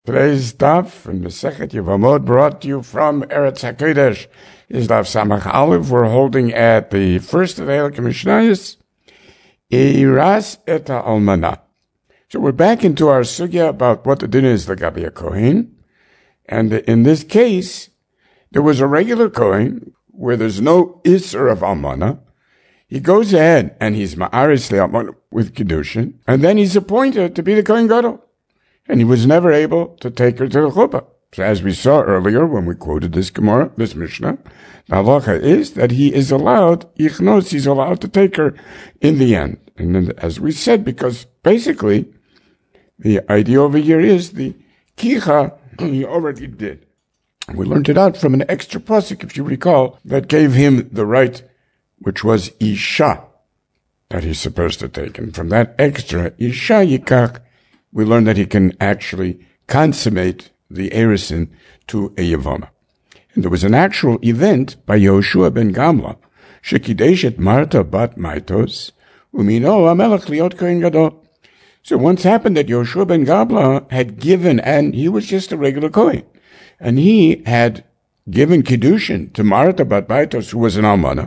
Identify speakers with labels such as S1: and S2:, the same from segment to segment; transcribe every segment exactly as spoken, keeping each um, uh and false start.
S1: Today's daf in Masechet Yevamot, brought to you from Eretz HaKodesh, is daf Samach Aleph. We're holding at the first of the Eilik Mishnayos, Eiras et Almana. So we're back into our sugya about what the din is l'gabi a Kohen, and in this case, there was a regular Kohen where there's no Isser of Almana. He goes ahead and he's ma'aris le'almana with Kiddushin, and then he's appointed to be the Kohen Gadol. And he was never able to take her to the chuppah. So as we saw earlier when we quoted this Gemara, this Mishnah, the halacha is that he is allowed, ichnos, he's allowed to take her in the end. And then, as we said, because basically the idea over here is the kicha he already did. We learned it out from an extra pasuk, if you recall, that gave him the right, which was isha, that he's supposed to take. And from that extra isha yikach, we learn that he can actually consummate the erisin to a yevama. And there was an actual event by Yoshua ben Gamla, shekideshet Marta bat Maitos, umino amelech liot kohen gadol. So once happened that Yoshua ben Gamla had given, and he was just a regular kohen, and he had given kiddushin to Marta bat Maitos, who was an almana,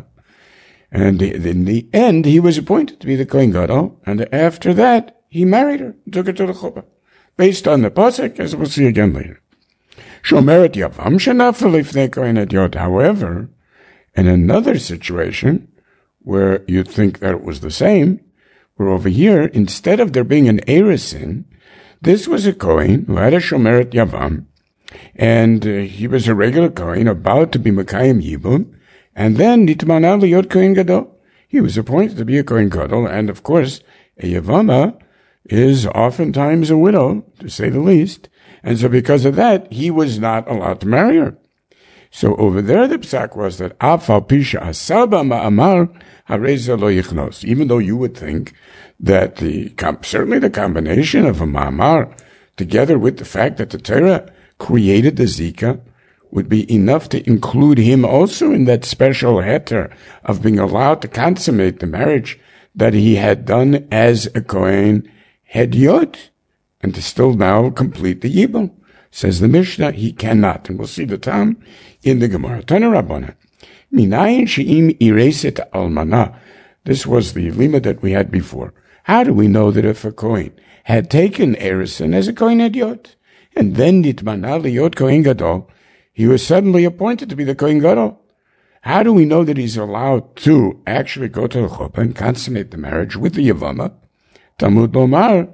S1: and in the end he was appointed to be the kohen gadol, and after that he married her, took her to the chuppah, based on the pasuk, as we'll see again later. Shomeret yavam shenafel lifnei kohen hadiot. However, in another situation where you'd think that it was the same, where over here, instead of there being an erisin, this was a kohen who had a shomeret yavam, and uh, he was a regular kohen about to be mekayim yibum, and then nitmana liyot kohen gadol. He was appointed to be a kohen gadol, and of course, a yavama is oftentimes a widow, to say the least, and so because of that, he was not allowed to marry her. So over there, the psak was that afal pisha asaba ma'amar hareza lo yichnos. Even though you would think that the certainly the combination of a ma'amar together with the fact that the Torah created the zika would be enough to include him also in that special heter of being allowed to consummate the marriage that he had done as a kohen hediot, and to still now complete the yibum. Says the Mishnah, he cannot. And we'll see the time in the Gemara. Tana Rabbana. Minayin she'im ireset almana. This was the lima that we had before. How do we know that if a kohen had taken erisin as a kohen hediot, and then nitmana liyot kohen gadol, he was suddenly appointed to be the kohen gadol? How do we know that he's allowed to actually go to the chuppah and consummate the marriage with the yavama? Talmud lomar,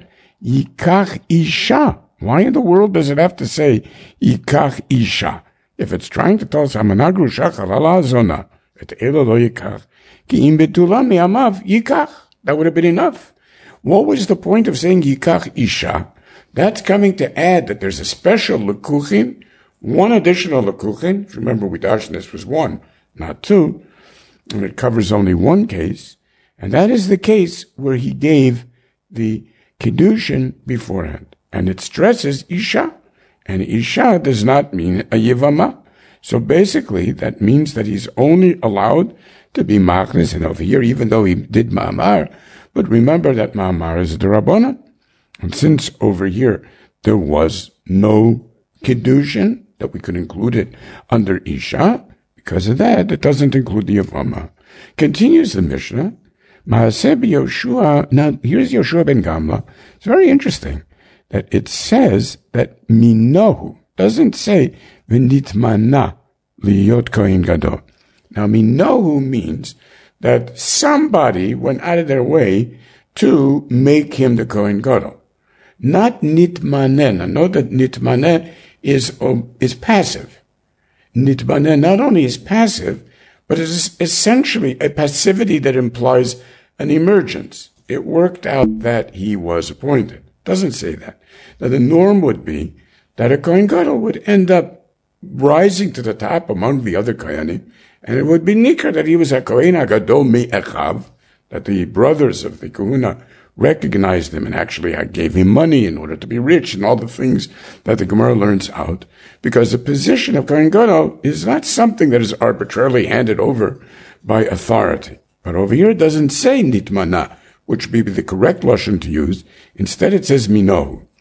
S1: yikach isha. Why in the world does it have to say yikach isha? If it's trying to tell us hamanagru shachar ala zona, et elo lo yikach, ki im betula mi'amav yikach. That would have been enough. What was the point of saying yikach isha? That's coming to add that there's a special lekuchin, one additional lekuchin. If you remember, we dashed this was one, not two, and it covers only one case, and that is the case where he gave the kiddushin beforehand. And it stresses isha, and isha does not mean a yivama. So basically, that means that he's only allowed to be machnes, and over here, even though he did ma'amar, but remember that ma'amar is the rabbanan. And since over here, there was no kiddushin, that we could include it under isha, because of that, it doesn't include the yivama. Continues the Mishnah, Maaseh Yoshua. Now, here's Yoshua ben Gamla. It's very interesting that it says that minohu, doesn't say v'nitmana liyot kohen gadol. Now, minohu means that somebody went out of their way to make him the kohen gadol. Not nitmaneh. Now, note that nitmaneh is, um, is passive. Nitmaneh not only is passive, but it is essentially a passivity that implies an emergence. It worked out that he was appointed. Doesn't say that. Now the norm would be that a kohen gadol would end up rising to the top among the other kohanim, and it would be nikar that he was a kohen hagadol me'echav, that the brothers of the kahuna recognized him and actually gave him money in order to be rich and all the things that the Gemara learns out, because the position of kohen gadol is not something that is arbitrarily handed over by authority. But over here it doesn't say nitmana, which would be the correct lashon to use. Instead it says minohu.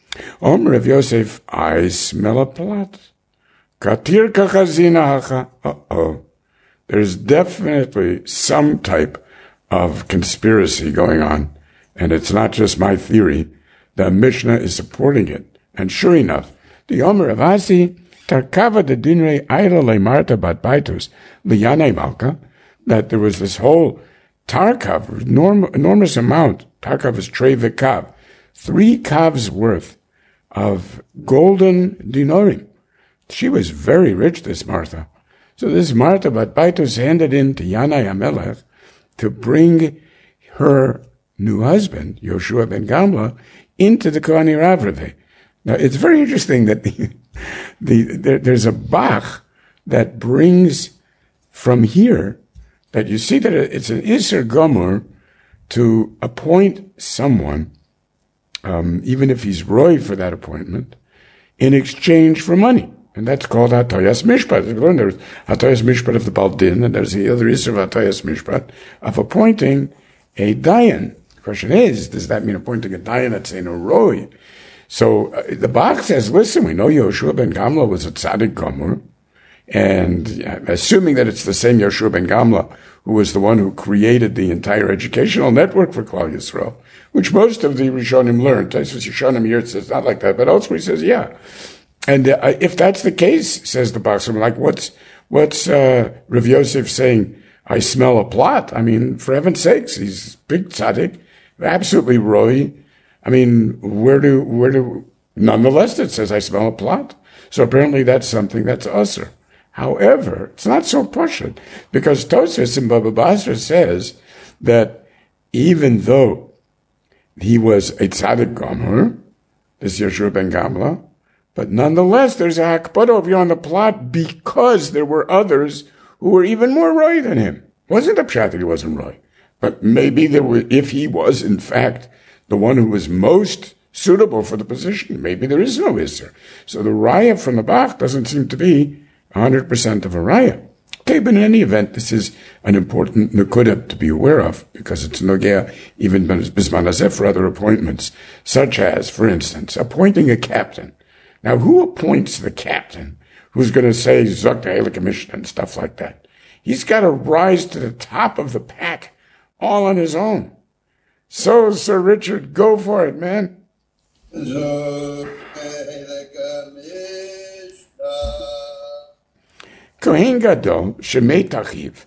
S1: Omer of Yosef, I smell a plot. Katir kachazina hacha. Uh-oh. There's definitely some type of conspiracy going on. And it's not just my theory. The Mishnah is supporting it. And sure enough, the Omer of Asi, Tarkava de Dinre Aila le Marta bat Baitus, Liane Malka, that there was this whole Tarkav, enorm, enormous amount. Tarkav is trei v'kav. Three kavs worth of golden dinarim. She was very rich, this Martha. So this Martha bat Baitus handed in to Yanai HaMelech to bring her new husband, Yoshua ben Gamla, into the Kohani Ravrave. Now, it's very interesting that the, the, there, there's a Bach that brings from here that you see that it's an Isser Gomor to appoint someone, um, even if he's roy for that appointment, in exchange for money. And that's called Hatoyas Mishpat. There's Hatoyas Mishpat of the Baldin, and there's the other Isser of Hatoyas Mishpat of appointing a Dayan. The question is, does that mean appointing a Dayan that's in a roy? So uh, the Bach says, listen, we know Yoshua ben Gamla was a tzaddik gomer, and uh, assuming that it's the same Yoshua ben Gamla who was the one who created the entire educational network for Klal Yisrael, which most of the Rishonim learned. Taisus Rishonim here it says not like that, but elsewhere he says, yeah. And uh, if that's the case, says the Bach, so I'm like, what's, what's uh, Rav Yosef saying, I smell a plot? I mean, for heaven's sakes, he's big tzaddik, absolutely roy. I mean, where do, where do, nonetheless it says I smell a plot. So apparently that's something that's usher. However, it's not so pashut, because Tosfos in Baba Basra says that even though he was a tzaddik gomer, this Yoshua ben Gamla, but nonetheless there's a hakpada over here on the plot because there were others who were even more roy than him. It wasn't a pshat that he wasn't roy, but maybe there were, if he was in fact the one who was most suitable for the position, maybe there is no Isser. So the raya from the Bach doesn't seem to be one hundred percent of a raya. Okay, but in any event, this is an important nekudah to be aware of, because it's nogea even bisman hazeh for other appointments, such as, for instance, appointing a captain. Now, who appoints the captain who's going to say Zok Ha'ela Commission and stuff like that? He's got to rise to the top of the pack all on his own. So, Sir Richard, go for it, man. Kohen Gadol, Shemei Tachiv.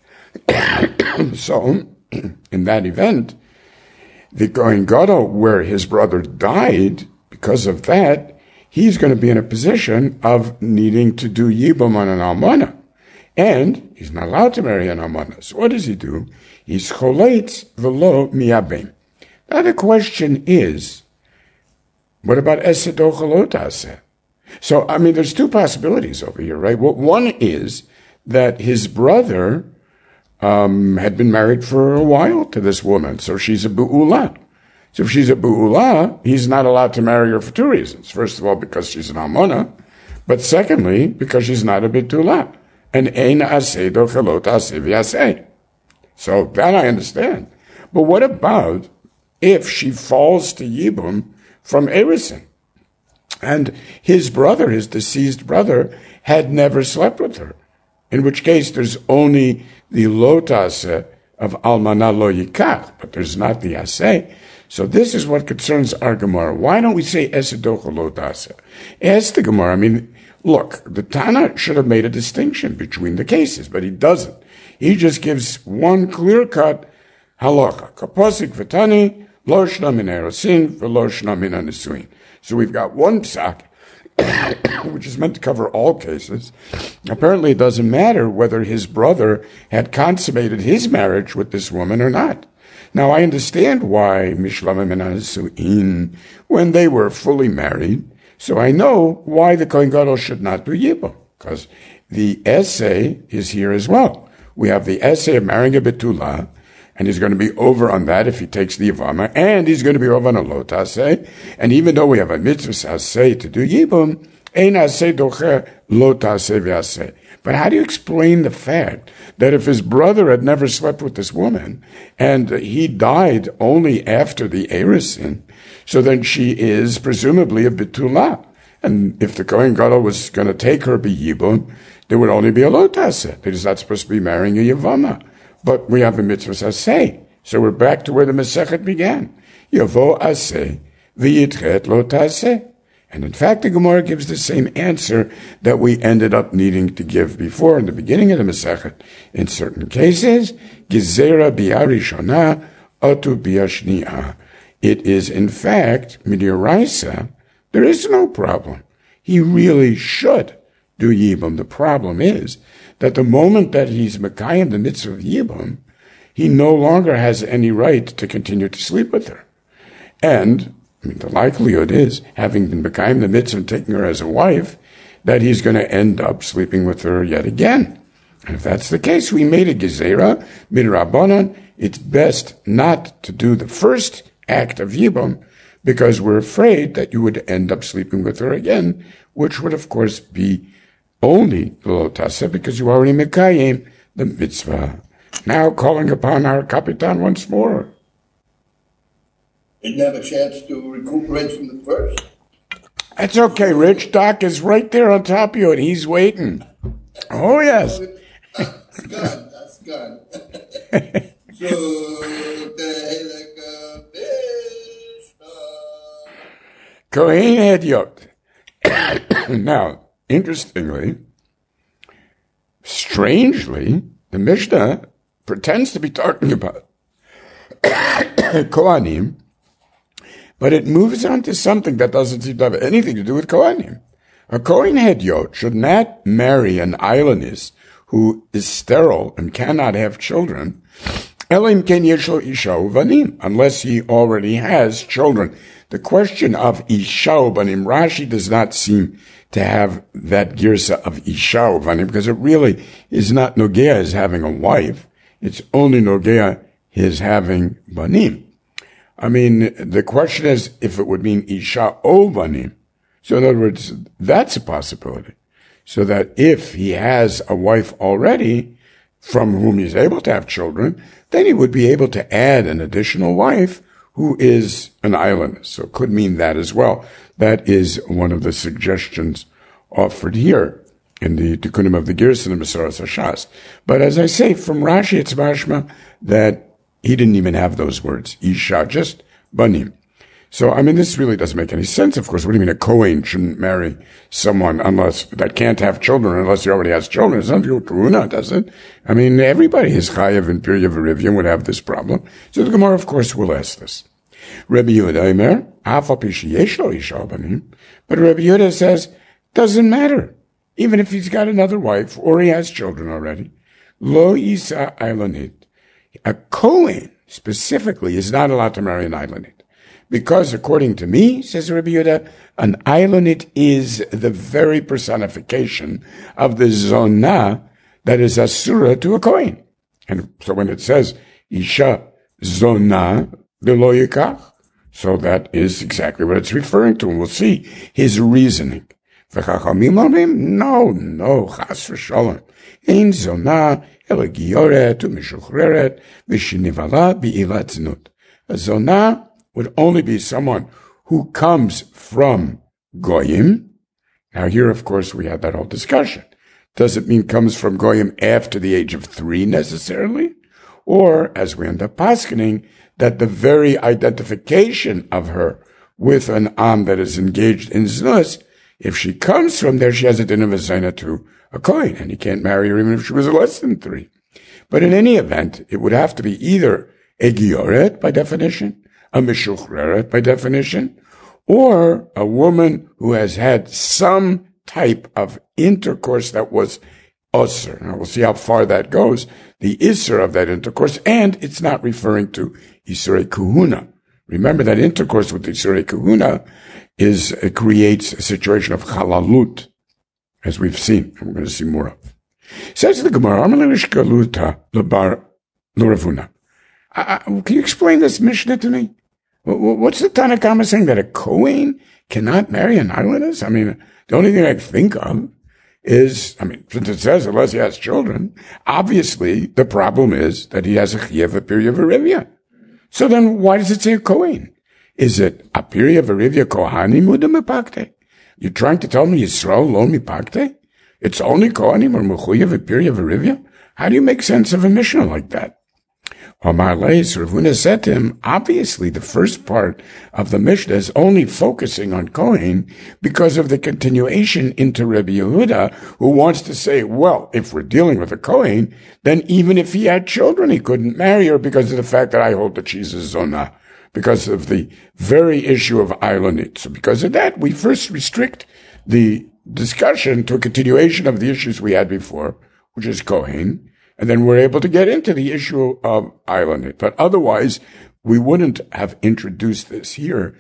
S1: So, in that event, the Kohen Gadol, where his brother died, because of that, he's going to be in a position of needing to do Yibum on an Almana. And he's not allowed to marry an Almana. So what does he do? He's Choletz v'lo miyabim. Now the question is, what about Esed Ocholot Aseh? So, I mean, there's two possibilities over here, right? Well, one is that his brother um, had been married for a while to this woman, so she's a Bu'ula. So if she's a Bu'ula, he's not allowed to marry her for two reasons. First of all, because she's an Almana, but secondly, because she's not a Betula. And Ein Aseh Ocholot Aseh v'Aseh. So that I understand. But what about if she falls to Yibum from Erison? And his brother, his deceased brother, had never slept with her. In which case, there's only the lotas of almana lo yikach, but there's not the aseh. So this is what concerns our Gemara. Why don't we say esedocha lotase? Ask the Gemara. I mean, look, the Tana should have made a distinction between the cases, but he doesn't. He just gives one clear-cut halacha. Kaposik v'tani, lo shna min erosin, v'lo shna min anesuin. So we've got one psak, which is meant to cover all cases. Apparently it doesn't matter whether his brother had consummated his marriage with this woman or not. Now I understand why Mishlamim and Anesuin, when they were fully married, so I know why the Kohen Gadol should not do Yibum, because the essay is here as well. We have the essay of marrying a Betula, and he's going to be over on that if he takes the Yavama, and he's going to be over on a Lot Aseh. And even though we have a mitzvah Aseh to do Yibum, Ein Aseh Doche Lot Aseh V'Aseh. But how do you explain the fact that if his brother had never slept with this woman and he died only after the Erusin, so then she is presumably a Bitulah? And if the Kohen Gadol was going to take her b'yibum, there would only be a lotase. They're not supposed to be marrying a Yavama. But we have a mitzvah aseh. So we're back to where the Masechet began. Yavo aseh, v'yitchet lotase. And in fact, the Gemara gives the same answer that we ended up needing to give before in the beginning of the Masechet. In certain cases, Gezerah bi'arishona, otu bi'ashni'ah. It is, in fact, midiraisa. There is no problem. He really should do Yibum. The problem is that the moment that he's Mekayim the mitzvah of Yibum, he no longer has any right to continue to sleep with her. And I mean, the likelihood is, having been Mekayim the mitzvah and taking her as a wife, that he's going to end up sleeping with her yet again. And if that's the case, we made a Gezerah, midrabanan. It's best not to do the first act of Yibum, because we're afraid that you would end up sleeping with her again, which would, of course, be only lo tase, because you already mekayim the mitzvah. Now calling upon our Kapitan once more.
S2: Didn't have a chance to recuperate from the first.
S1: That's okay, Rich. Doc is right there on top of you, and he's waiting. Oh, yes.
S2: That's good. That's good. So,
S1: Kohen Hedyot. Now, interestingly, strangely, the Mishnah pretends to be talking about Kohanim, but it moves on to something that doesn't seem to have anything to do with Kohanim. A Kohen Hedyot should not marry an islandess who is sterile and cannot have children, unless he already has children. The question of Isha Ubanim, Rashi does not seem to have that girsa of Isha Ubanim, because it really is not Nogea as having a wife. It's only Nogea his having Banim. I mean, the question is if it would mean Isha Ubanim. So in other words, that's a possibility. So that if he has a wife already from whom he's able to have children, then he would be able to add an additional wife who is an islandess. So it could mean that as well. That is one of the suggestions offered here in the Tikkunim of the Girsa and the Masoras HaShas. But as I say, from Rashi it's mashma that he didn't even have those words. Isha, just banim. So, I mean, this really doesn't make any sense, of course. What do you mean a Kohen shouldn't marry someone unless, that can't have children unless he already has children? It's not Kahuna, does it? I mean, everybody is Chayav and Pirya V'Rivya would have this problem. So the Gemara, of course, will ask this. Rabbi Yehuda Omer, Afal Pi sheyesh lo isha banim, but Rabbi Yehuda says, doesn't matter. Even if he's got another wife or he has children already. Lo isa islandit. A Kohen, specifically, is not allowed to marry an islandit. Because according to me, says Rabbi Yehuda, an islandit is the very personification of the zonah that is asura to a Kohen. And so when it says, Isha zonah v'lo yikach, so that is exactly what it's referring to. And we'll see his reasoning. V'chachamim omrim, no, no, chas v'sholom. Ein zonah ela gioret u'mishuchreret v'shinivala bi'ilat znut. A zonah would only be someone who comes from Goyim. Now here, of course, we had that whole discussion. Does it mean comes from Goyim after the age of three necessarily? Or, as we end up paskening, that the very identification of her with an Am that is engaged in Znus, if she comes from there, she has a din of a Zaina to a Kohen, and he can't marry her even if she was less than three. But in any event, it would have to be either a Gioret, by definition, a Mishuchreret, by definition, or a woman who has had some type of intercourse that was Osir. Now we'll see how far that goes, the Isser of that intercourse, and it's not referring to Isurei Kahuna. Remember that intercourse with Isurei Kahuna is, uh, creates a situation of Chalalut, as we've seen, and we're going to see more of. Says the Gemara, Amalerish Galuta Labar Loravuna. Can you explain this Mishnah to me? What's the Tanna Kama saying, that a Kohen cannot marry an islandess? I mean, the only thing I can think of is, I mean, since it says unless he has children, obviously the problem is that he has a chiyuv a pirya v'rivya. So then why does it say a Kohen? Is it a pirya v'rivya kohanim uda mipakte? You're trying to tell me Yisrael lo mipakte? It's only kohanim or mechuyev a pirya v'rivya? How do you make sense of a Mishnah like that? Omar Leis, Rav Huna said to him, obviously the first part of the Mishnah is only focusing on Kohen because of the continuation into Rabbi Yehuda, who wants to say, well, if we're dealing with a Kohen, then even if he had children, he couldn't marry her because of the fact that I hold that she's a Zonah, because of the very issue of Eilonit. So because of that, we first restrict the discussion to a continuation of the issues we had before, which is Kohen, and then we're able to get into the issue of Eilonit. But otherwise, we wouldn't have introduced this here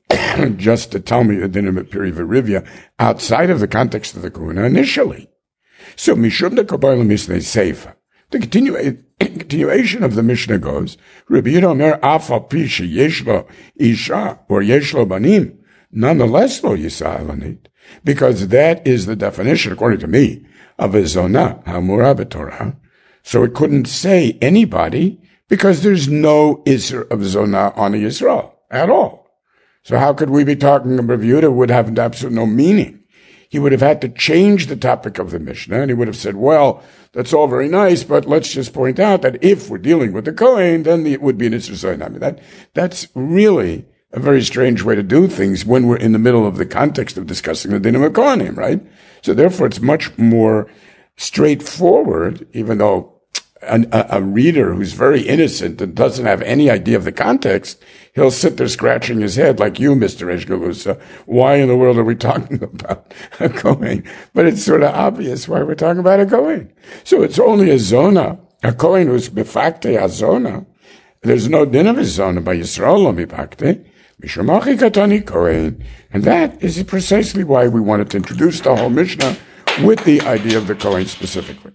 S1: just to tell me the dinim of Piri V'Rivya outside of the context of the Kahuna initially. So, Mishum de Kabbalah Mishneh Seifa. The continua- continuation of the Mishnah goes, Rabbi Yehuda Omer Afal Pi sheyesh lo isha or yesh lo banim, nonetheless lo yisa Eilonit. Because that is the definition, according to me, of a zonah, hamura b'Torah. So it couldn't say anybody because there's no Isser of Zonah on a Yisrael at all. So how could we be talking about Rav Yehuda would have absolutely no meaning? He would have had to change the topic of the Mishnah, and he would have said, well, that's all very nice, but let's just point out that if we're dealing with the Kohen, then it would be an Isser Zonah. I mean, that, that's really a very strange way to do things when we're in the middle of the context of discussing the Dinim HaKohanim, right? So therefore, it's much more straightforward, even though An, a, a reader who's very innocent and doesn't have any idea of the context, he'll sit there scratching his head like you, Mister Eshgalusa. Why in the world are we talking about a Kohen? But it's sort of obvious why we're talking about a Kohen. So it's only a Zonah, a Kohen who's befakte a Zonah. There's no din of a Zonah by Yisrael lo mipakte. Mishamachi katani Kohen. And that is precisely why we wanted to introduce the whole Mishnah with the idea of the Kohen specifically.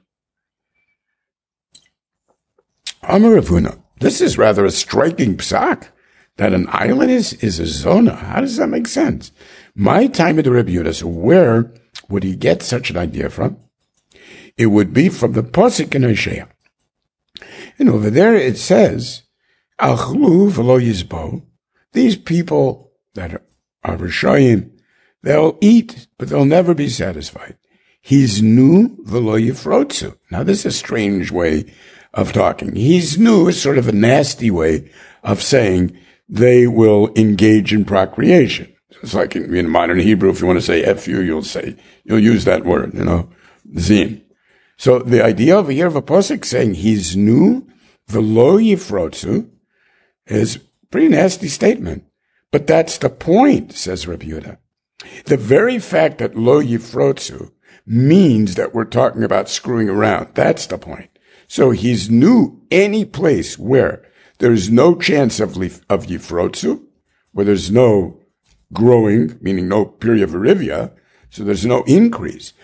S1: Amar Rav Huna, this is rather a striking psak, that an island is, is a zona. How does that make sense? My time at the Rebbe Yehuda, so where would he get such an idea from? It would be from the Pasuk in Hosea. And over there it says, Achlu v'lo yizbo, these people that are, are Rishayim, they'll eat, but they'll never be satisfied. Hiznu v'lo yifrotzu. Now this is a strange way of talking. Hiznu is sort of a nasty way of saying they will engage in procreation. It's like in, in modern Hebrew, if you want to say F you, you'll say, you'll use that word, you know, zin. So the idea over here of a pasuk saying Hiznu v'lo yifrotzu is a pretty nasty statement. But that's the point, says Rabbi Yehuda. The very fact that lo yifrotzu means that we're talking about screwing around. That's the point. So he's new any place where there's no chance of lif, of yifrotzu, where there's no growing, meaning no period of arivia, so there's no increase.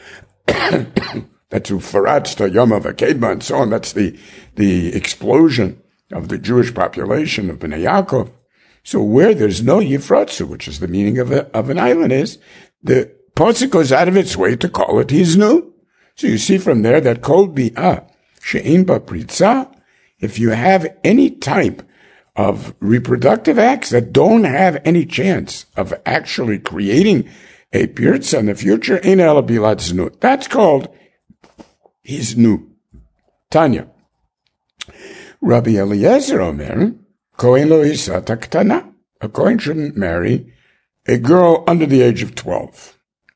S1: That's ufaratsta yama v'kedma and so on. That's the the explosion of the Jewish population of Bnei Yaakov. So where there's no yifrotzu, which is the meaning of a, of an island, is the pasuk goes out of its way to call it hiznu. So you see from there that kol bi'ah she'ein ba pritza, if you have any type of reproductive acts that don't have any chance of actually creating a pirza in the future, ein ela bilat znut. That's called hiznu. Tanya. Rabbi Eliezer Omer, Kohen lo isata ktana. A Kohen shouldn't marry a girl under the age of twelve.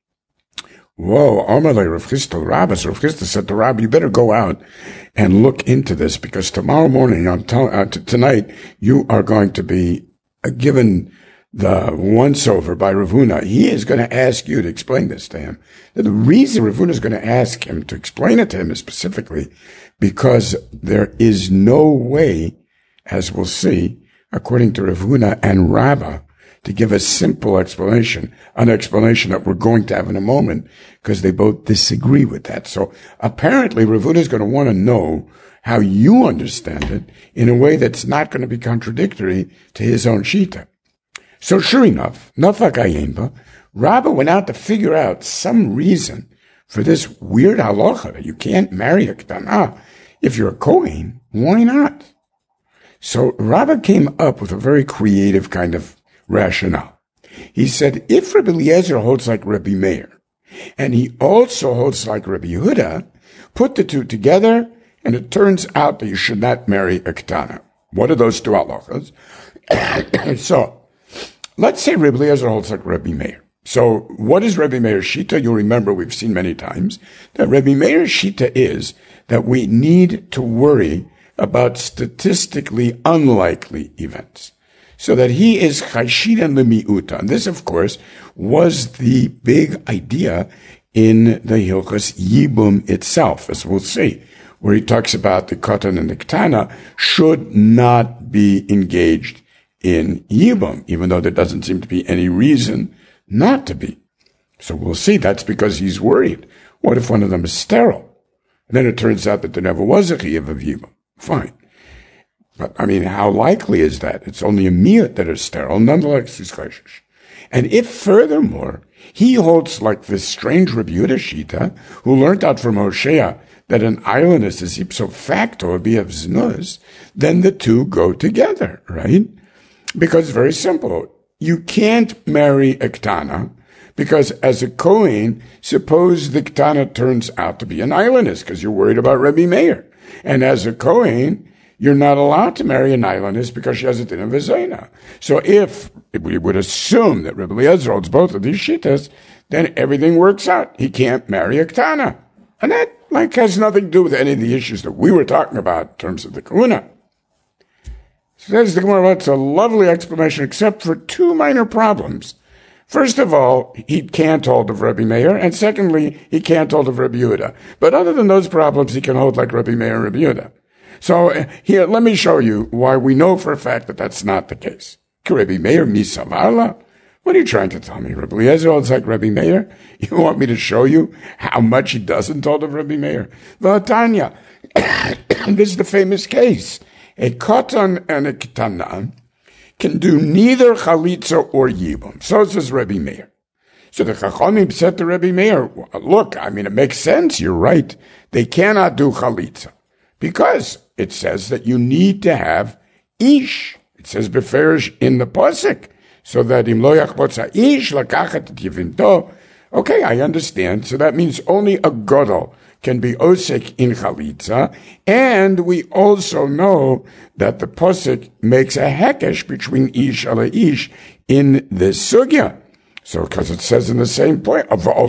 S1: Whoa, Amalei Rav Chisda Rabbi. So Rav Chisda said to Rabbi, you better go out and look into this, because tomorrow morning, I'm telling, uh, t- tonight, you are going to be uh, given the once-over by Rav Huna. He is going to ask you to explain this to him. The reason Rav Huna is going to ask him to explain it to him is specifically because there is no way, as we'll see, according to Rav Huna and Rabbah, to give a simple explanation, an explanation that we're going to have in a moment, because they both disagree with that. So apparently Rav Huna is going to want to know how you understand it in a way that's not going to be contradictory to his own shita. So sure enough, Nafak Ayinba, Rabbah went out to figure out some reason for this weird halacha that you can't marry a ketana if you're a Kohen. Why not? So Rabbah came up with a very creative kind of rationale. He said, if Rabbi Eliezer holds like Rabbi Meir, and he also holds like Rabbi Yehuda, put the two together, and it turns out that you should not marry a ketana. What are those two halachas? So, let's say Rabbi Eliezer holds like Rabbi Meir. So, what is Rabbi Meir's shita? You'll remember we've seen many times that Rabbi Meir's shita is that we need to worry about statistically unlikely events. So that he is chashidan lemiuta. And this, of course, was the big idea in the Hilchos Yibum itself, as we'll see, where he talks about the katan and the ketana should not be engaged in Yibum, even though there doesn't seem to be any reason not to be. So we'll see that's because he's worried. What if one of them is sterile? And then it turns out that there never was a chiyuv of Yibum. Fine. But, I mean, how likely is that? It's only a miyut that is sterile. Nonetheless, he's chayshish. And if, furthermore, he holds like this strange Rabbi Yehuda Shita, who learned out from Hosea that an islandess is ipso facto a of znus, then the two go together, right? Because it's very simple. You can't marry a ketana, because as a Kohen, suppose the ketana turns out to be an islandess, because you're worried about Rabbi Meir. And as a Kohen, you're not allowed to marry an islandess because she has a din of v'zayna. So if we would assume that Rabbi Eliezer holds both of these shittas, then everything works out. He can't marry a ketana. And that, like, has nothing to do with any of the issues that we were talking about in terms of the kahuna. Says the Gemara, it's a lovely explanation, except for two minor problems. First of all, he can't hold of Rabbi Meir, and secondly, he can't hold of Rabbi Yehuda. But other than those problems, he can hold like Rabbi Meir and Rabbi Yehuda. So uh, here, let me show you why we know for a fact that that's not the case. Rabbi Meir misavarla? What are you trying to tell me? Rabbi Eliezer holds like Rabbi Meir? You want me to show you how much he doesn't hold of Rabbi Meir? V'atanya. This is the famous case. A katan and a ketana can do neither chalitza or yibum. So says Rabbi Meir. So the Chachamim said to Rabbi Meir, look, I mean, it makes sense. You're right. They cannot do chalitza because it says that you need to have ish. It says beferish in the pasuk, so that im lo yachbotza ish lakachet et yivinto. Okay, I understand. So that means only a gadol can be osek in chalitza, and we also know that the pasuk makes a hekesh between ish ala ish in this sugya. So, because it says in the same place,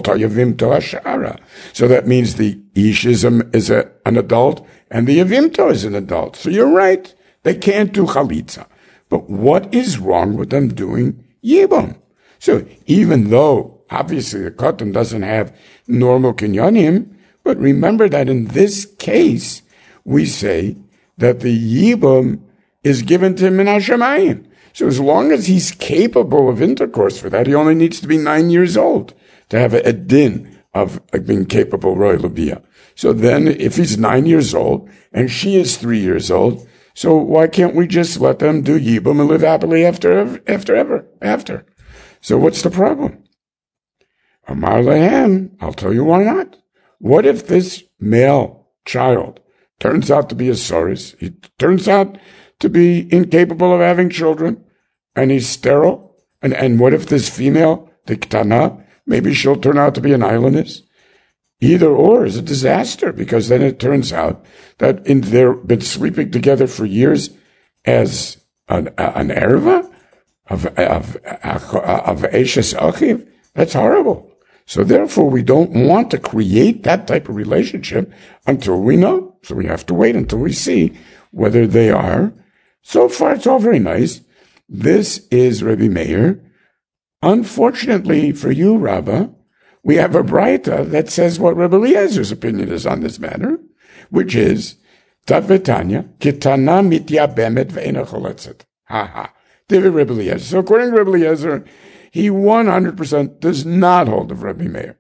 S1: so that means the ish is, a, is a, an adult, and the yavimto is an adult. So you're right, they can't do chalitza. But what is wrong with them doing yibum? So even though, obviously, the katan doesn't have normal kinyanim, but remember that in this case, we say that the yibum is given to him in Hashemayim. So as long as he's capable of intercourse for that, he only needs to be nine years old to have a, a din of being capable roy labia. So then if he's nine years old and she is three years old, so why can't we just let them do yibum and live happily after, after ever, after? So what's the problem? Amar lehem, I'll tell you why not. What if this male child turns out to be a soros? He turns out to be incapable of having children, and he's sterile. And, and what if this female, the ketana, maybe she'll turn out to be an islandess? Either or is a disaster, because then it turns out that in they've been sleeping together for years as an, an erva of, of, of Eshes Achiv. That's horrible. So therefore, we don't want to create that type of relationship until we know. So we have to wait until we see whether they are. So far, it's all very nice. This is Rabbi Meir. Unfortunately for you, Rabbah, we have a braita that says what Rabbi Eliezer's opinion is on this matter, which is, Tavetanya, kitana mitya bemet ve'ena choletzet. Ha ha. David Rabbi Eliezer. So according to Rabbi Eliezer, he one hundred percent does not hold of Rabbi Meir.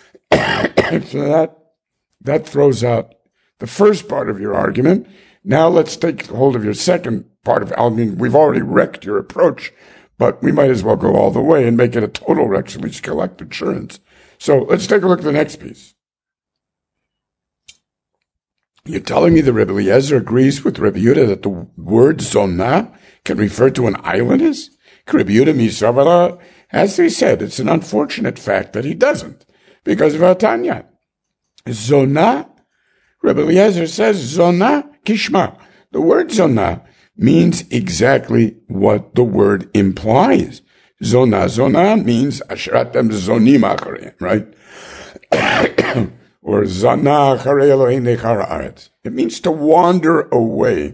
S1: So that, that throws out the first part of your argument. Now let's take hold of your second part of it. I mean, we've already wrecked your approach, but we might as well go all the way and make it a total wreck so we just collect insurance. So let's take a look at the next piece. You're telling me that Rebbe Eliezer agrees with Rebbe Yehuda that the word zonah can refer to an islandess? Rebbe Yehuda Misavara, as they said, it's an unfortunate fact that he doesn't, because of Atanya. Zonah, Rebbe Eliezer says, zonah kishma. The word zonah means exactly what the word implies. Zonah, zonah means ashratem zonim acharei, right? Or zanah acharei Elohim nechar haaretz. It means to wander away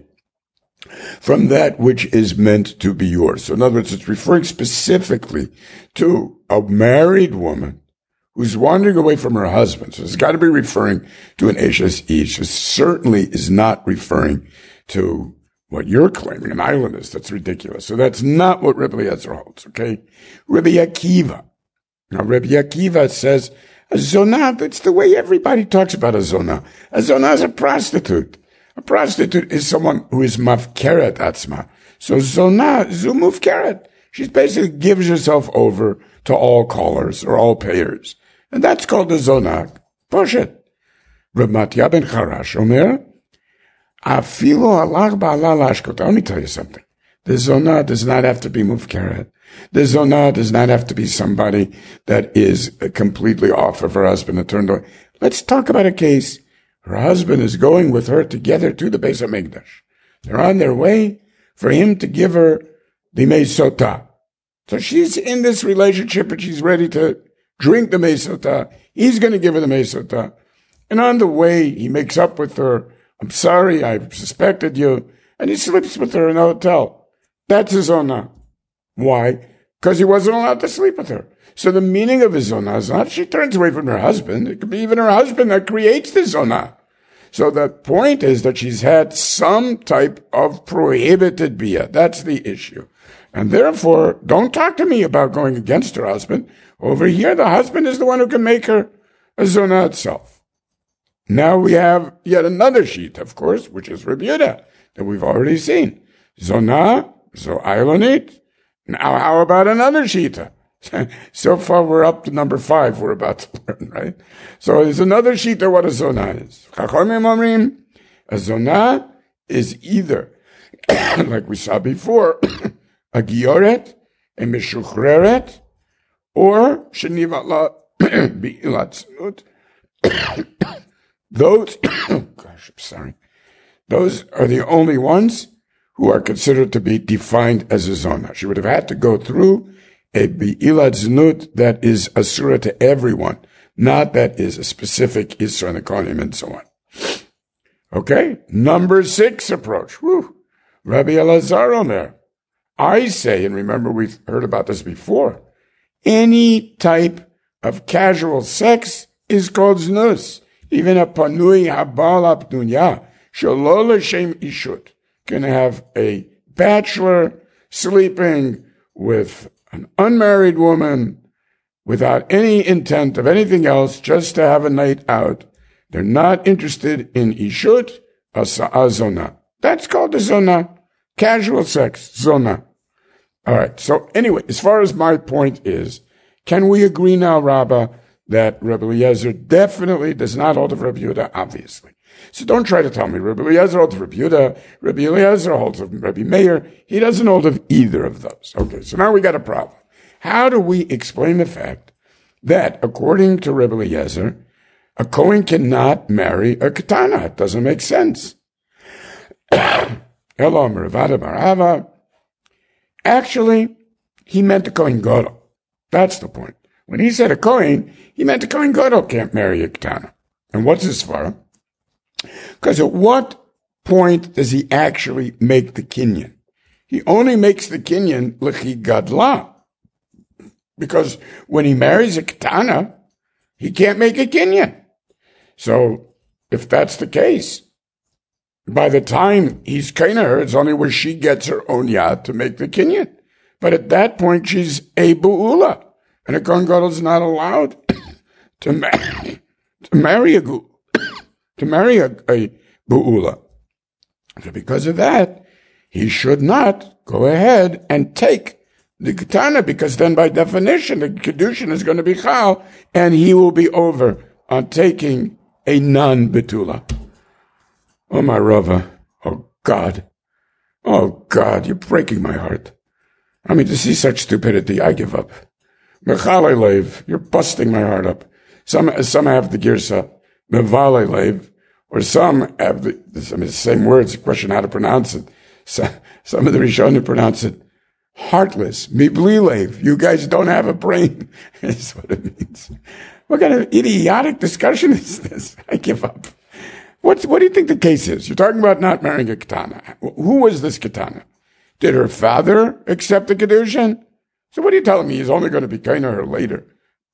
S1: from that which is meant to be yours. So in other words, it's referring specifically to a married woman who's wandering away from her husband. So it's got to be referring to an Eshes Ish. It certainly is not referring to what you're claiming, an islandess. That's ridiculous. So that's not what Rebbe Eliezer holds, okay? Rebbe Akiva. Now, Rebbe Akiva says, a zonah, that's the way everybody talks about a zonah. A zonah is a prostitute. A prostitute is someone who is mafkeret atzma. So zonah, zu mufkeret. She basically gives herself over to all callers or all payers. And that's called a zonah. Poshet. Reb Matya ben Charash Omer, Afilo alach ba'ala lashkot. Let me tell you something. The zonah does not have to be mufkeret. The zonah does not have to be somebody that is completely off of her husband and turned away. Let's talk about a case. Her husband is going with her together to the Beis HaMikdash. They're on their way for him to give her the Meisotah. So she's in this relationship and she's ready to drink the Meisotah. He's going to give her the Meisotah. And on the way, he makes up with her. I'm sorry, I suspected you. And he sleeps with her in a hotel. That's his zonah. Why? Because he wasn't allowed to sleep with her. So the meaning of his zonah is not she turns away from her husband. It could be even her husband that creates the zonah. So the point is that she's had some type of prohibited bia. That's the issue. And therefore, don't talk to me about going against her husband. Over here, the husband is the one who can make her a zonah itself. Now we have yet another sheet, of course, which is Rebbe Yehuda, that we've already seen. Zonah, zo ailonit. Now how about another shita? So far we're up to number five we're about to learn, right? So there's another shita what a zonah is. Chachamim omrim, a zonah is either, like we saw before, a gioret, a meshuchreret, or shenivat la bi'ilat znut. Those, gosh, I'm sorry. Those are the only ones who are considered to be defined as a zonah. She would have had to go through a bi'ilat znut that is asura to everyone, not that is a specific isra and kohanim and so on. Okay, number six approach. Whew. Rabbi Elazar Omer. I say, and remember we've heard about this before, any type of casual sex is called znus. Even a panui habal apnunya, shelo l'shem ishut, can have a bachelor sleeping with an unmarried woman without any intent of anything else, just to have a night out. They're not interested in ishut, a zonah. That's called a zonah. Casual sex, zonah. All right. So anyway, as far as my point is, can we agree now, Rabbah, that Rebbe Eliezer definitely does not hold of Rebbe Yehuda, obviously. So don't try to tell me Rebbe Eliezer holds of Rebbe Yehuda, Rebbe Eliezer holds of Rebbe Meir. He doesn't hold of either of those. Okay, so now we got a problem. How do we explain the fact that, according to Rebbe Eliezer, a Kohen cannot marry a Ketana? It doesn't make sense. Elam Revada Barava. Actually, he meant a Kohen Gadol. That's the point. When he said a Kohen, he meant a Kohen Gadol can't marry a Ketana. And what's his svara? Because at what point does he actually make the kinyan? He only makes the kinyan l'chi gadla. Because when he marries a Ketana, he can't make a kinyan. So, if that's the case, by the time he's kind of her, it's only where she gets her own yad to make the kinyan. But at that point, she's a bu'ula. And a Kohen Gadol is not allowed to marry, to marry a gu, to marry a, a bu'ula. So because of that, he should not go ahead and take the Ketana, because then by definition, the Kedushin is going to be Chal, and he will be over on taking a non-Betula. Oh, my Rava. Oh, God. Oh, God, you're breaking my heart. I mean, to see such stupidity, I give up. Mechalei Lev, you're busting my heart up. Some, some have the girsa, Mevalei Lev, or some have the, I mean, the same words, the question how to pronounce it. So, some of the Rishonim pronounce it heartless, Mibli Lev. You guys don't have a brain. That's what it means. What kind of idiotic discussion is this? I give up. What's, what do you think the case is? You're talking about not marrying a Ketana. Who was this Ketana? Did her father accept the Kedushin? So what are you telling me? He's only going to be kind of her later.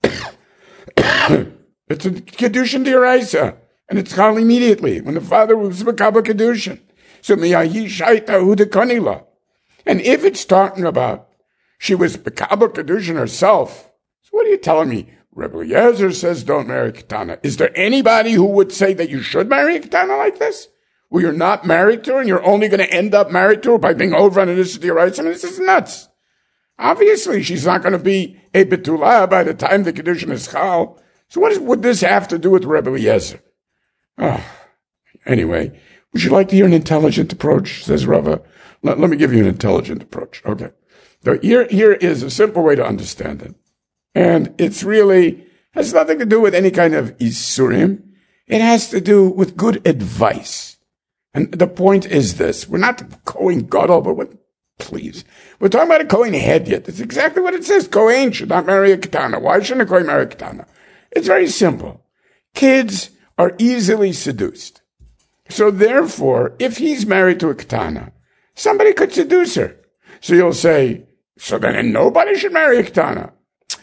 S1: It's a Kedushin d'Oraisa, and it's called immediately, when the father was Makabah Kedushin. So miyahi shaita hudekonila. And if it's talking about she was Makabah Kedushin herself, so what are you telling me? Rebbe Eliezer says don't marry Ketana. Is there anybody who would say that you should marry a Ketana like this? Well, you're not married to her and you're only going to end up married to her by being over on an Issachar rights? I mean, this is nuts. Obviously, she's not going to be a Betulah by the time the Kedushin is Chal. So what is, would this have to do with Rebbe Eliezer? Oh, anyway, would you like to hear an intelligent approach, says Rava? Let, let me give you an intelligent approach. Okay. So here, here is a simple way to understand it. And it's really, has nothing to do with any kind of Isurim. It has to do with good advice. And the point is this. We're not Kohen Gadol, but what, please. We're talking about a Kohen head yet. That's exactly what it says. Kohen should not marry a Ketana. Why shouldn't a Kohen marry a Ketana? It's very simple. Kids are easily seduced. So therefore, if he's married to a Ketana, somebody could seduce her. So you'll say, so then nobody should marry a Ketana.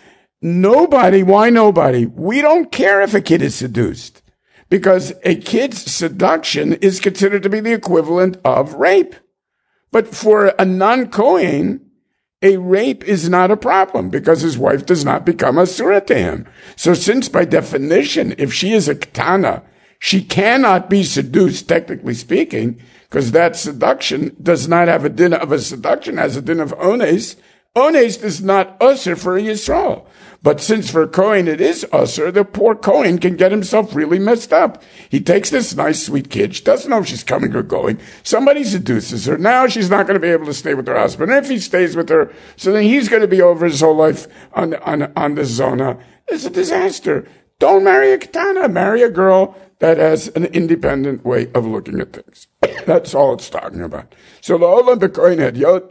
S1: Nobody, why nobody? We don't care if a kid is seduced, because a kid's seduction is considered to be the equivalent of rape. But for a non-Kohen, a rape is not a problem because his wife does not become asura to him. So since by definition, if she is a Ketana, she cannot be seduced, technically speaking, because that seduction does not have a din of a seduction, has a din of ones. Ones is not usher for a Yisrael. But since for Kohen it is usher, the poor Kohen can get himself really messed up. He takes this nice, sweet kid. She doesn't know if she's coming or going. Somebody seduces her. Now she's not going to be able to stay with her husband. And if he stays with her, so then he's going to be over his whole life on, on, on the zona. It's a disaster. Don't marry a Ketana. Marry a girl that has an independent way of looking at things. That's all it's talking about. So the Olam B'Kohen had Yod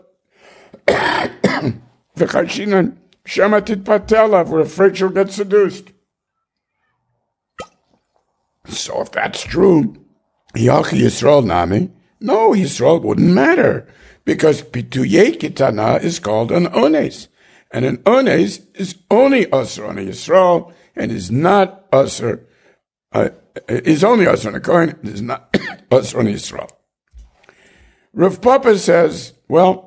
S1: V'chashinan Shematit Patela, we're afraid she'll get seduced. So if that's true, Yachi Yisrael Nami, no, Yisrael wouldn't matter, because Pituyei Ketana is called an Ones, and an Ones is only Asr on a Yisrael, and is not Asr, uh, is only Asr on a Kohen, it is not Asr on a Yisrael. Rav Papa says, well,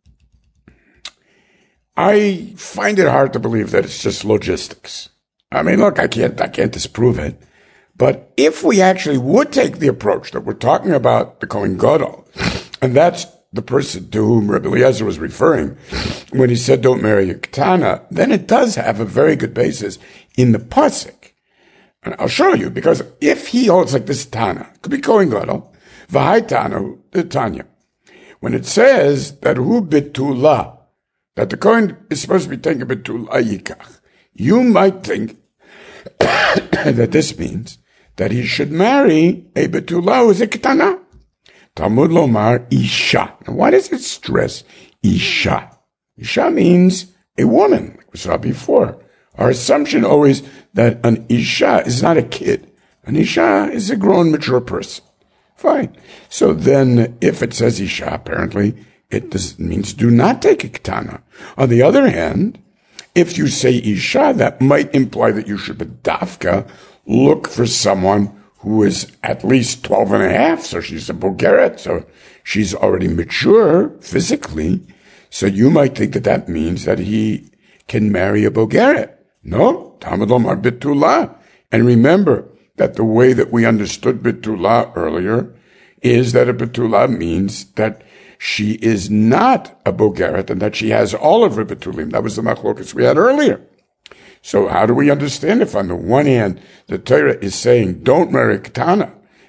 S1: I find it hard to believe that it's just logistics. I mean, look, I can't, I can't disprove it. But if we actually would take the approach that we're talking about the Kohen Gadol, and that's the person to whom Rebbe Eliezer was referring when he said don't marry a Ketana, then it does have a very good basis in the pasuk. And I'll show you, because if he holds like this Tana, it could be Kohen Gadol, V'hai Tana, the Tanya. When it says that hu betulah, that the Kohen is supposed to be taking betulah yikach, you might think that this means that he should marry a betulah who is a Ketana. Talmud lomar isha. Now why does it stress isha? Isha means a woman, like we saw before. Our assumption always that an isha is not a kid. An isha is a grown, mature person. Fine. So then, if it says isha, apparently, it does, means do not take a Ketana. On the other hand, if you say isha, that might imply that you should, but dafka, look for someone who is at least twelve and a half, so she's a bogeret, so she's already mature physically, so you might think that that means that he can marry a bogeret. No, Talmud lomar betulah. And remember that the way that we understood betulah earlier is that a betulah means that she is not a bogeret and that she has all of her betulim. That was the machlokas we had earlier. So how do we understand if on the one hand the Torah is saying don't marry Ketana,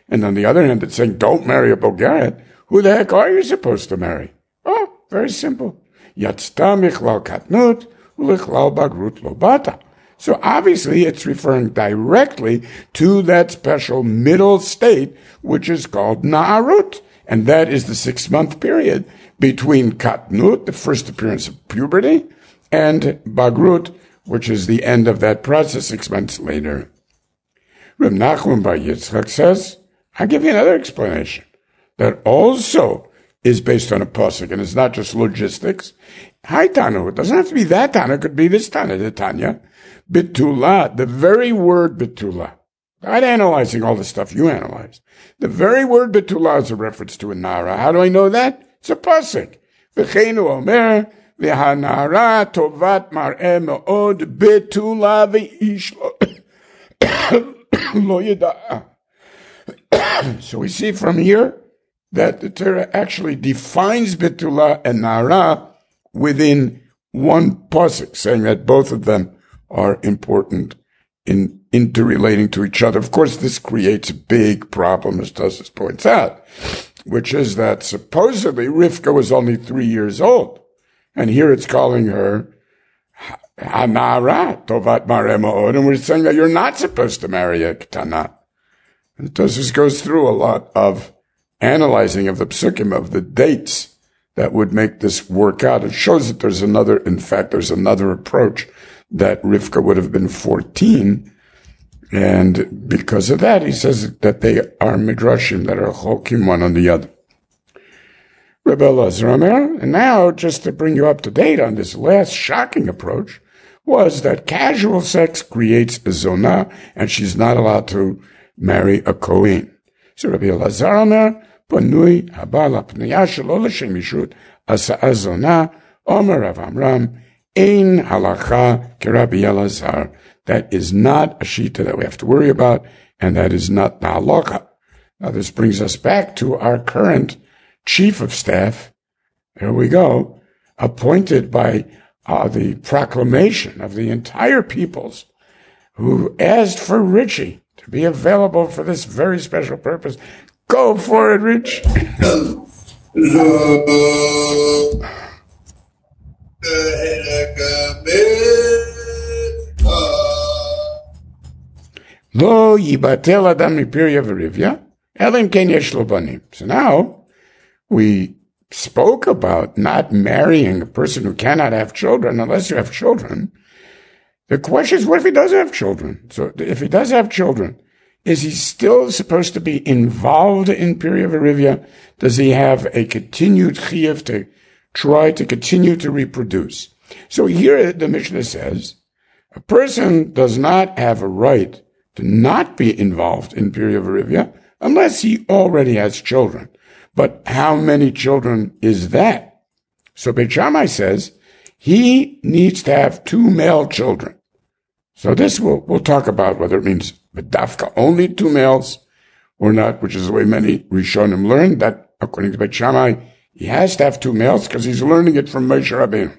S1: And on the other hand, it's saying, don't marry a Bogeret. Who the heck are you supposed to marry? Oh, very simple. Yatzta michlal katnut u'lichlal bagrut lo bata. So obviously it's referring directly to that special middle state, which is called Na'arut. And that is the six-month period between Katnut, the first appearance of puberty, and Bagrut, which is the end of that process six months later. Reb Nachman Bar Yitzchak says, I'll give you another explanation that also is based on a pasuk, and it's not just logistics. Hi, Tanu. It doesn't have to be that Tana. It could be this Tana, the Tanya. Betula, the very word betula. Not analyzing all the stuff you analyze. The very word betula is a reference to a nara. How do I know that? It's a pasuk. V'cheinu omer, v'hanara tovat mar'eh me'od betula v'ish lo yeda'ah. So we see from here that the Torah actually defines betula and nara within one pasuk, saying that both of them are important in interrelating to each other. Of course, this creates a big problem, as Tosfos points out, which is that supposedly Rivka was only three years old, and here it's calling her Hanara Tovat Mar'eh Me'od, and we're saying that you're not supposed to marry a Ketana. And Tosfos goes through a lot of analyzing of the psukim, of the dates that would make this work out. It shows that there's another, in fact, there's another approach, that Rivka would have been fourteen, and because of that, he says that they are midrashim that are chokim one on the other. Rebbe Elazar Omer, and now, just to bring you up to date on this last shocking approach, was that casual sex creates a zonah, and she's not allowed to marry a kohen. So Rebbe Elazar Omer, panui habal apnaya shelo l'shem yishut asa zonah, Omer Rav Amram, Ein halacha k'Rabbi Elazar. That is not a shita that we have to worry about, and that is not the halacha. Now this brings us back to our current chief of staff. Here we go, appointed by uh, the proclamation of the entire peoples, who asked for Richie to be available for this very special purpose. Go for it, Rich. Lo yibatel adam mipirya v'rivya, elim ken yesh lo banim. So now, we spoke about not marrying a person who cannot have children unless you have children. The question is, what if he does have children? So if he does have children, is he still supposed to be involved in Pirya v'rivya? Does he have a continued chiyuv to try to continue to reproduce? So here the Mishnah says, a person does not have a right to not be involved in Pirya v'rivya unless he already has children. But how many children is that? So Beit Shammai says he needs to have two male children. So this we'll, we'll talk about whether it means B'dafka only two males or not, which is the way many Rishonim learn, that according to Beit Shammai, he has to have two males because he's learning it from Moshe Rabbeinu.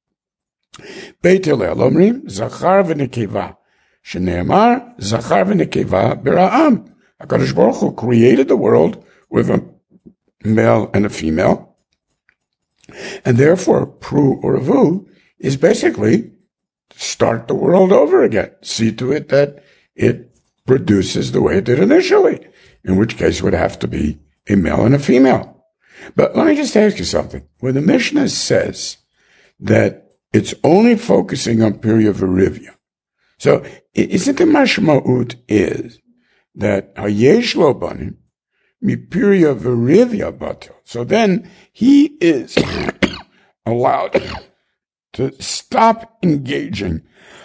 S1: Beit Hillel omrim, Zachar v'nekeva. Shneimar, Zachar v'nekeva b'ra'am. HaKadosh Baruch Hu created the world with a male and a female. And therefore, Pru or Avu is basically start the world over again. See to it that it produces the way it did initially, in which case it would have to be a male and a female. But let me just ask you something. When the Mishnah says that it's only focusing on Pirya v'rivya, so isn't the mashma'ut is that hayesh lo banim mipirya v'rivya batel. So then he is allowed to stop engaging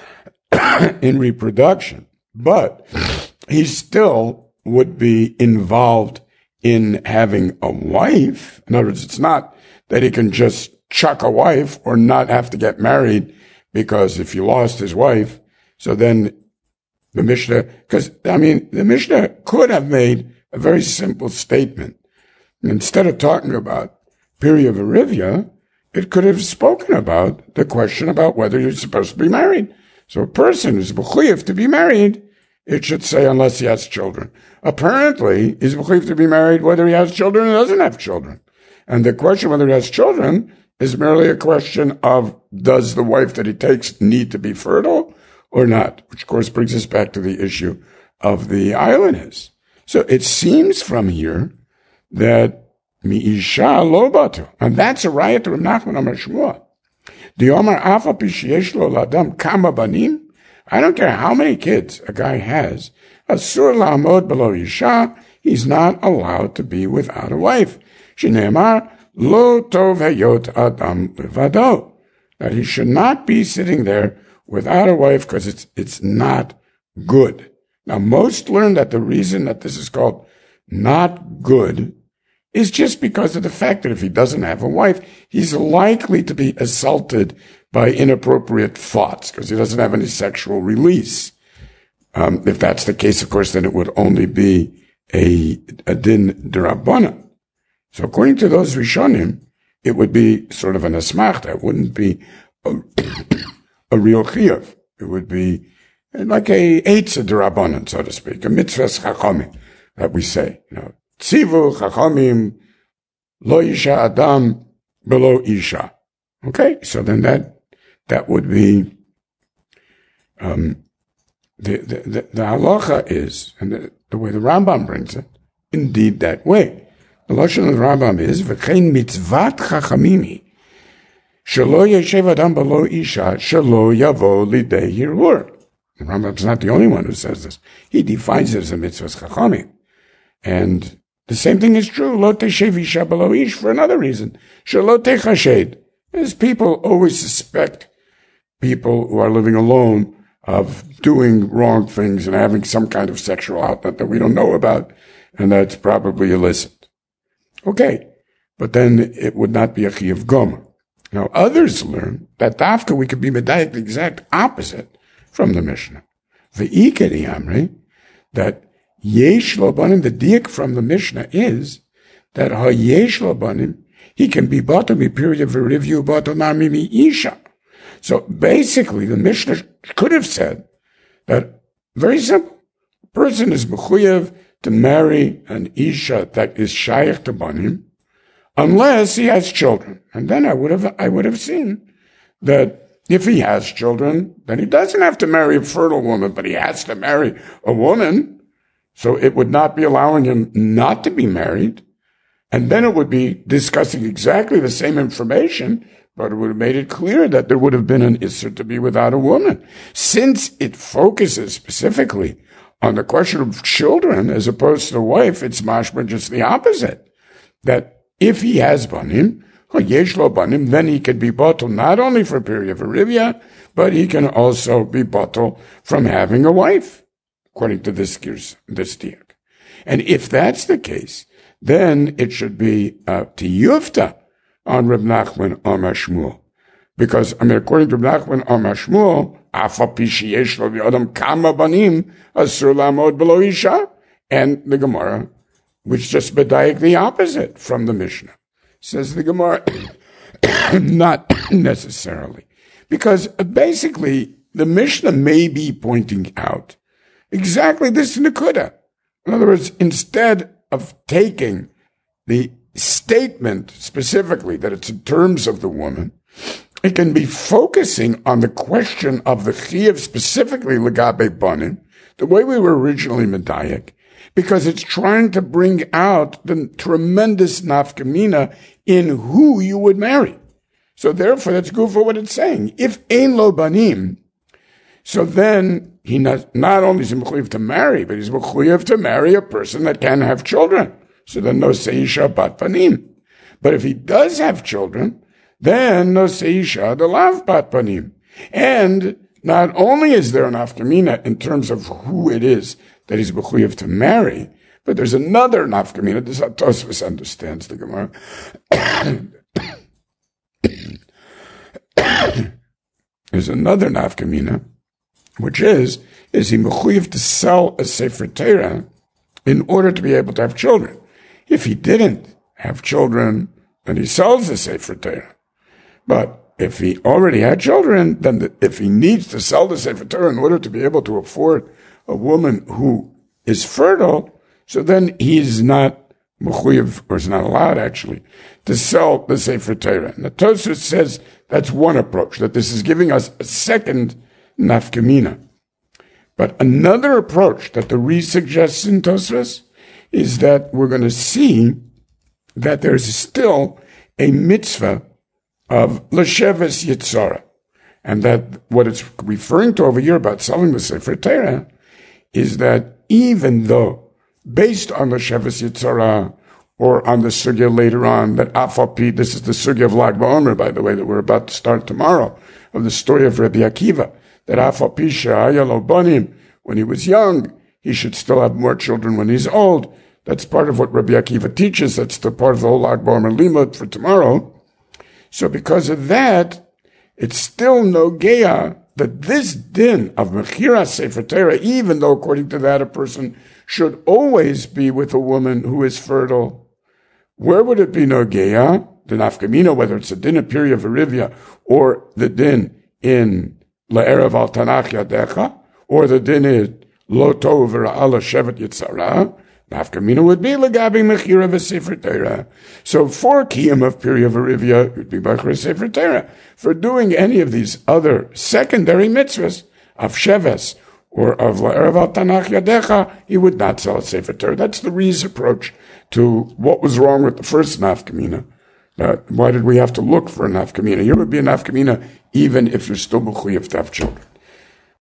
S1: in reproduction, but he still would be involved in having a wife. In other words, it's not that he can just chuck a wife or not have to get married, because if he lost his wife, so then the Mishnah, because, I mean, the Mishnah could have made a very simple statement. Instead of talking about Pirya v'rivya, it could have spoken about the question about whether you're supposed to be married. So a person is b'chuyev to be married, it should say unless he has children. Apparently, he's believed to be married whether he has children or doesn't have children. And the question whether he has children is merely a question of, does the wife that he takes need to be fertile or not? Which, of course, brings us back to the issue of the islanders. So it seems from here that Mi'isha lo batu, and that's a riot to Reb Nachman Amar Shmuel. The Omar Afa Pisheyesh lo ladam kama banim. I don't care how many kids a guy has. Asur la'amod below Isha, he's not allowed to be without a wife. Shneimar lo tov hayot adam levado. That he should not be sitting there without a wife because it's it's not good. Now, most learn that the reason that this is called not good is just because of the fact that if he doesn't have a wife, he's likely to be assaulted by inappropriate thoughts because he doesn't have any sexual release. Um, if that's the case, of course, then it would only be a, a din d'Rabbanan. So according to those Rishonim, it would be sort of an asmachta. It wouldn't be a, a real chiyuv. It would be like a eitza d'Rabbanan, so to speak, a mitzvahs chachamim that we say. You know, tzivu chachamim lo isha adam below isha. Okay, so then that that would be um, the, the the the halacha is, and the, the way the Rambam brings it, indeed that way. The lashon of the Rambam is v'chein mitzvat chachamimi shelo yeshev adam below isha shelo yavo lidei hirur. The Rambam's not the only one who says this. He defines it as a mitzvah chachamim. And the same thing is true, lo teshev isha below ish, for another reason. Shelo techashed. As people always suspect people who are living alone of doing wrong things and having some kind of sexual outlet that we don't know about, and that's probably illicit. Okay, but then it would not be a chiyuv gomer. Now, others learn that dafka we could be medayik the exact opposite from the Mishnah. Ve'ikeri amri, that yesh lo banim, the diak from the Mishnah is that ha yesh lo banim, he can be bottom a period of a review bottom mi isha. So basically, the Mishnah could have said that very simple. A person is mechuyev to marry an isha that is shayach to banim, unless he has children. And then I would have I would have seen that if he has children, then he doesn't have to marry a fertile woman, but he has to marry a woman. So it would not be allowing him not to be married. And then it would be discussing exactly the same information, but it would have made it clear that there would have been an isser to be without a woman. Since it focuses specifically on the question of children as opposed to a wife, it's mashma just the opposite. That if he has banim, yesh lo banim, then he can be bottled not only for a period of arivia, but he can also be bottled from having a wife, according to this this diak. And if that's the case, then it should be uh, tiyufta on Reb Nachman Amar Shmuel. Because, I mean, according to Reb Nachman Amar Shmuel, afa pi sheyesh lo v'adam kama banim asur la'amod below isha, and the Gemara, which just bedayik the opposite from the Mishnah. Says the Gemara, not necessarily. Because basically, the Mishnah may be pointing out exactly this nekuda. In other words, instead of taking the statement specifically that it's in terms of the woman, it can be focusing on the question of the chiyuv, specifically legabe banim, the way we were originally medayik, because it's trying to bring out the tremendous nafkamina in who you would marry. So therefore, that's good for what it's saying. If ein lo banim, so then he not, not only is he mechuyev to marry, but he's mechuyev to marry a person that can have children. So then no seisha bat banim. But if he does have children, then no seisha de lav bat banim. And not only is there an nafkamina in terms of who it is that he's mechuyev to marry, but there's another nafkamina. This Tosfos understands the Gemara. There's another nafkamina, which is, is he mechuyev to sell a Sefer Torah in order to be able to have children. If he didn't have children, then he sells the Sefer Torah. But if he already had children, then the, if he needs to sell the Sefer Torah in order to be able to afford a woman who is fertile, so then he's not mechuyev, or is not allowed actually, to sell the Sefer Torah. And the Tosfos says that's one approach, that this is giving us a second nafkamina. But another approach that the Ri suggests in Tosfos is that we're going to see that there's still a mitzvah of l'sheves yitzara. And that what it's referring to over here about selling the Sefer Torah is that even though, based on the Sheves Yitzhara, or on the sugya later on, that Afapi, this is the sugya of Lag BaOmer, by the way, that we're about to start tomorrow, of the story of Rabbi Akiva, that Afapi she'aya lo banim, when he was young, he should still have more children when he's old. That's part of what Rabbi Akiva teaches. That's the part of the whole Lag BaOmer limud for tomorrow. So because of that, it's still no geya that this din of Mechira Sefer Torah, even though according to that a person should always be with a woman who is fertile, where would it be no geya? The nafkamina, whether it's a din of Pirya Verivya, or the din in La'erev al Tanach Yadecha, or the din in Lo Tov V'Ra'ala Shevet Yitzhara, nafkamina would be L'gabi Mechira V'Sefer Torah. So for Kiyam of Pirya Verivya, it would be Mechira Sefer Torah. For doing any of these other secondary mitzvahs of Sheves or of La'erev al Tanach Yadecha, he would not sell a Sefer Torah. That's the Ri's approach to what was wrong with the first nafkamina. Uh, why did we have to look for a nafkamina? Here would be a nafkamina even if you're still mechuyev to have children.